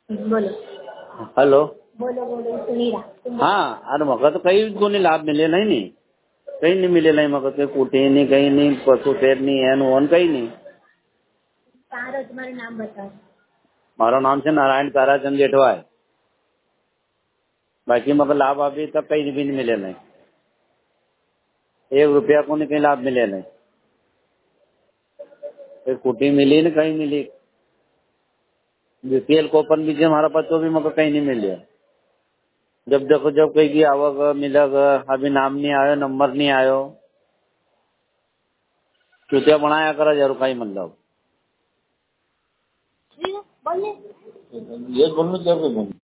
बोलो। हॅलो. बोलो बोलो सुनीरा. हाँ अरे मका तो कहीं कोणी लाभ मिले नहीं कहीं नहीं मिले नहीं मका के कुटी नहीं कहीं नहीं पशु फेर नहीं है वन कहीं नहीं। तारो तुम्हारा नाम बताओ। मारो नाम से नारायण ताराचंद जेठवा है। बाकी मगर लाभ अभी तक कहीं भी नहीं मिले नहीं। 1 रुपया को नहीं कहीं लाभ मिले नहीं। फिर कुटी मिली न कहीं मिली। बीपीएल कोपन भी हमारा पास तो भी मगर कहीं नहीं मिले। जब देखो जब कहीं की आवक मिलेगा अभी नाम नहीं आयो नंबर नहीं आयो चुतिया बनाया करा जरूर कहीं मतलब। बोलने ये बोलने क्या